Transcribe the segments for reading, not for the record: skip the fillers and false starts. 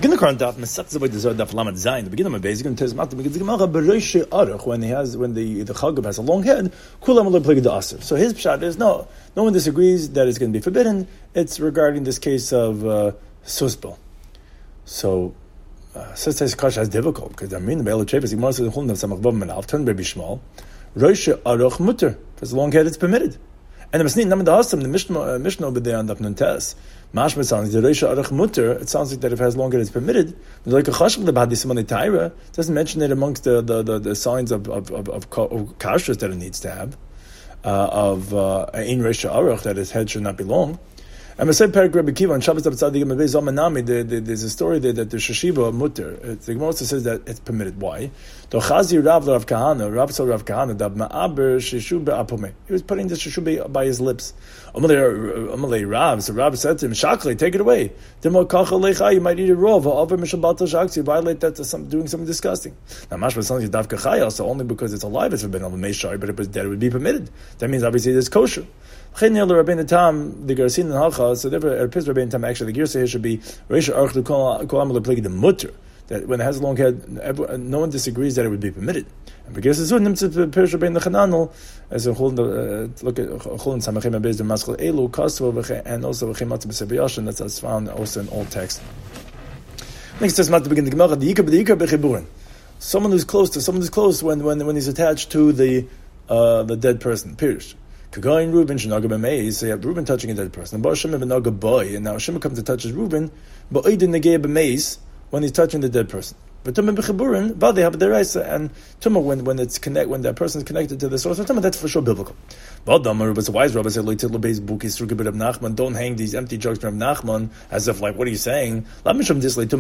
begin the current daf, Mesach Zavoy Dezor Daf Lamed Zayin. The beginning of my base, going to tell us not to begin the Gemara Bereish Aruch when the Chagav has a long head. Kulam will play the Aser. So his pshat is no one disagrees that it's going to be forbidden. It's regarding this case of Susbel. So says Kasha is difficult because I mean the Be'el Trefes Gemara says Chulun of Samach Bav Menal turn Rabbi Shmuel Reish Aruch Mutter. If it's a long head, it's permitted. And the Masnit Namad Hasam, the Mishnah over there on Daf Nuntes, Mashma sounds the Reisha Arach Mutter. It sounds like that if it has longer, it's permitted. But like a Chashim the Bahdi Simone Taira doesn't mention it amongst the signs of kashrus that it needs to have of Ein Reisha Arach that his head should not be long. And Masay Perik Rabbi Kiva on Shabbos Abtzadik Mabei Zomanami, there's a story there that the Shashiva Mutter. The Gemara also says that it's permitted. Why? The Chazi Rav Rav Kahana, Rav saw Rav Kahana, that Ma'aber Shishu Be'apome. He was putting the Shishu by his lips. Amalei Rav, so Rav said to him, Shakli, take it away. Demo Kachal Lecha, you might eat it raw. Over Mishabal Shaks, you violate that to doing something disgusting. Now Mashma sounds like Dav Kachaya, so only because it's alive it's forbidden. But if it was dead, it would be permitted. That means obviously it's kosher. The Gersin and Halcha, so therefore, Erpiz Rabbein Tam, actually, the Gersa here should be Reisha Arch to Kolam Leplik the Mutter, that when it has a long head, no one disagrees that it would be permitted. And because it's Nimtzit Pirish Rabbein the Chananel, as a whole, look at Chulun Samachim Abez the Maskal Elu, Kastro, and also Chimat B'Sebiyashin, that's found also in old text. Next, says Mat to begin the Gemara, the Yikar B'Chiburin. Someone who's close when he's attached to the dead person, Pirish. Kagayin Reuben Shanaga B'Meis, so you have Reuben touching a dead person. And Shimon B'Naga Boy, and now Shimon comes to touch his Reuben, but Oidin Negei B'Meis when he's touching the dead person. But Tumah B'Chiburin, but they have the Reisa, and Tumah when that person is connected to the source of Tumah, that's for sure biblical. But Damar was a wise rabbi said, don't hang these empty jokes from Nachman as if like, what are you saying? Not because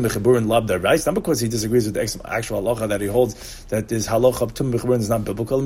he disagrees with the actual halacha that he holds that this halacha of Tumah B'Chiburin is not biblical.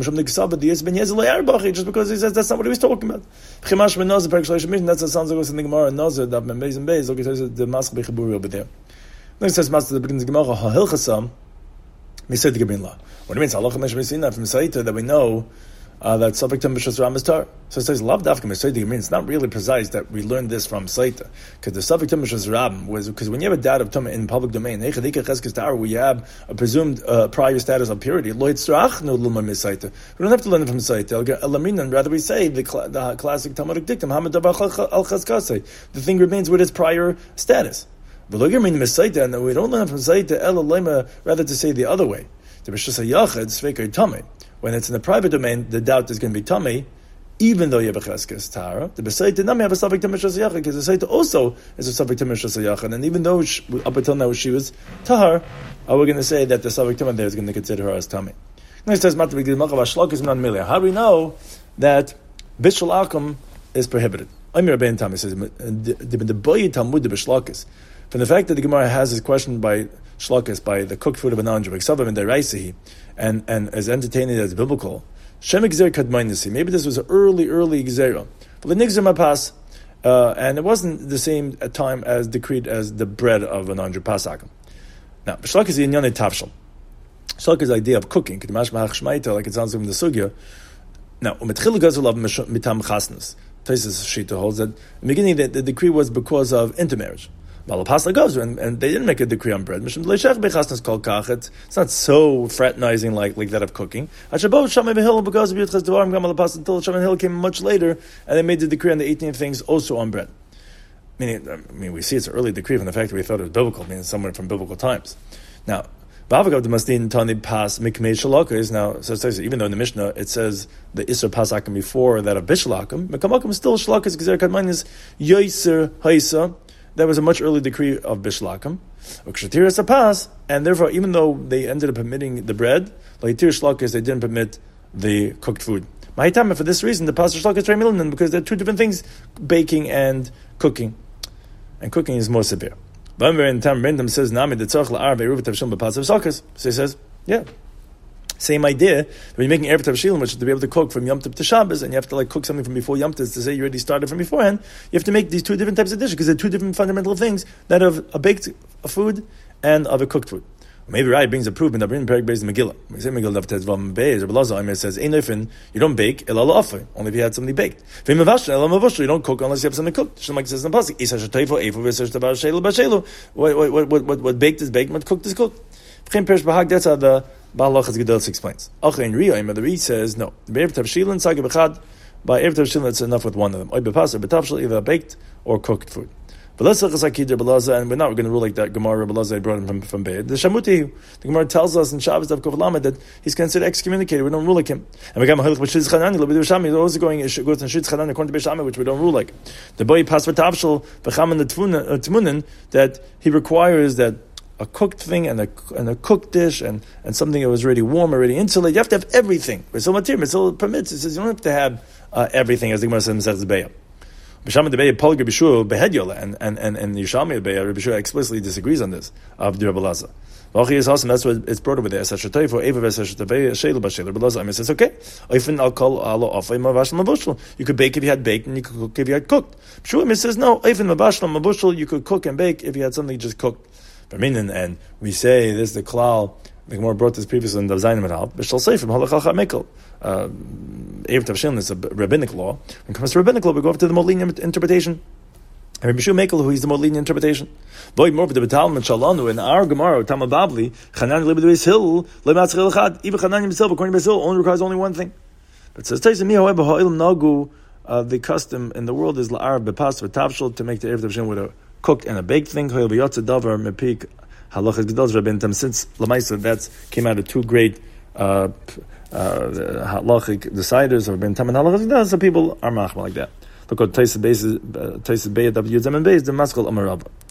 Just because he says that's not what he was talking about. That's the sounds like in the Gemara Nazir that Beis and Beis. Okay, so the Mask B'Chiburi over there. Then it says Master the beginning of the Gemara Ha'ilchasam Misayt Gebin La. What it means halacha meshmesin from Saita that we know that subject to Mishras Ram is tar. So it says Lav Dafka Misayt Gebin. It's not really precise that we learned this from Saita because the subject to Mishras Ram was because when you have a doubt of Tumah in public domain, where you have a presumed prior status of purity, Lo Yitzrach no Luma Misayta. We don't have to learn it from Saita. Elaminan, rather we say the classic Talmudic dictum Hamad Al Chazkasei. The thing remains with its prior status. But look at me in Mesaita, and we don't learn from Saita Ela Lema, rather to say the other way. The B'Shas HaYachad Sveikei Tamei. When it's in the private domain, the doubt is going to be Tamei, even though you have a Cheskes Tara. The B'Saita Nami have a subject to B'Shas HaYachad, because the Saita also is a subject to B'Shas HaYachad, and even though up until now she was Tahar, we're going to say that the subject there is going to consider her as Tamei. Next says How do we know that Bishul Akum is prohibited? Amir Rabbein Tam says the Boy Talmud B'Shlakis. From the fact that the Gemara has this question by Shlakis, by the cooked food of a non-Jew, and is entertaining it as biblical, maybe this was an early Gzera. But the Nigzer Mapas, and it wasn't the same time as decreed as the bread of a non-Jew Pasakim. Now, Shlakis is in Yonei Tavshal. Shlakis is the idea of cooking, like it sounds from the Sugya. Now, mitam chasnas. Taisus Shita holds that in the beginning the decree was because of intermarriage. Malapasla goes, and they didn't make a decree on bread. It's not so fraternizing like that of cooking. Until Shaman Hill came much later, and they made the decree on the 18 things also on bread. Meaning, we see it's an early decree from the fact that we thought it was biblical, meaning somewhere from biblical times. Now, Bavagav the Masdin Tani Pas Mikmei Shalaka is now, so even though in the Mishnah it says the Isser Pasakim before that of Bishalakim, Mekamakim still Shalakas Gezer Kadman is Yoiser Haisa. That was a much earlier decree of Bishlakam. And therefore, even though they ended up permitting the bread, like Tir Shlakas, they didn't permit the cooked food. And for this reason, the Pastor Shlakas Trey Milinan, because they're two different things, baking and cooking. And cooking is more severe. So he says, yeah. Same idea. When you're making Erev Tavshilim, which is to be able to cook from Yom Tov to Shabbos, and you have to cook something from before Yom Tov to say you already started from beforehand, you have to make these two different types of dishes because they're two different fundamental things, that of a baked food and of a cooked food. Maybe Rai brings a proof in the Perik Beis Megillah. We say Megillah Tez Vam Beis. Rabbi Lazar says, "Ein Ofen, you don't bake ela la'afay, only if you had something baked. V'im mavashel ela mavashel, you don't cook unless you have something cooked." Just like it says in the pasuk, "Isa shetayfo efu v'sesh tabar shelu b'shelu." What baked is baked, what cooked is cooked. V'chein perish b'hag. That's how the Baal Lachas Gedolos explains. Achein Riyah, the Ri says no. Be'ev tavshilin sageh b'chad. By ev tavshilin, it's enough with one of them. Oy b'pasar b'tavshil, either baked or cooked food. But let's look at Sakid Rabbi Lazar, and we're not going to rule like that. Gemara Rabbi Lazar brought him from Be'ed. The Shamuti, the Gemara tells us in Shabbos Dav Kuf Lamed that he's considered excommunicated. We don't rule like him. And we got Mahalich B'Shitz Chanani, L'B'Du Shami. He's always going to Shitz Chanani according to B'Shami, which we don't rule like. The boy passed for Tavshel B'Cham and the Tmunin that he requires that a cooked thing and a cooked dish and something that was already warm, already insulated. You have to have everything. Mitzvah permits. It says you don't have to have everything, as the Gemara says in Be'ed. B'Shama Debei Paul B'Shua Behedyola and Yishami Debei Rabbi Shua explicitly disagrees on this of the Rabbi Lazar. That's what it's brought over there. Rabbi Lazar says okay. You could bake if you had baked, and you could cook if you had cooked. Shua says no. You could cook and bake if you had something just cooked. And we say this is the klal. The Gemara brought this previously in the Zayim and Half. B'Shal Seifim Halachal Chamekel. Erev Tavshilin is a rabbinic law. When it comes to rabbinic law, we go up to the more lenient interpretation. And Rabbi Shua Mekel, who is the more lenient interpretation. Void more of the Batal and Shalanu in our Gemara, Tama Babli, Chanan Lebeduis Hill, Lematzchel Chad, even Chanan himself, according to Basil, only requires only one thing. But it says, Taisa however, Ha'ilam Nagu, the custom in the world is La'ar Bepas V'Tavshil, to make the Erev Tavshilin with a cooked and a baked thing. Ha'il B'Yotze Davar Mepik Halachas Gedolos Rabbeinu. Since Lamaisa, that came out of two great halachic deciders or ben taman halachas gedolos, so people are machma like that. Look at Taisa Beyat of Yud Zamen Beis, the Maskal Amarava.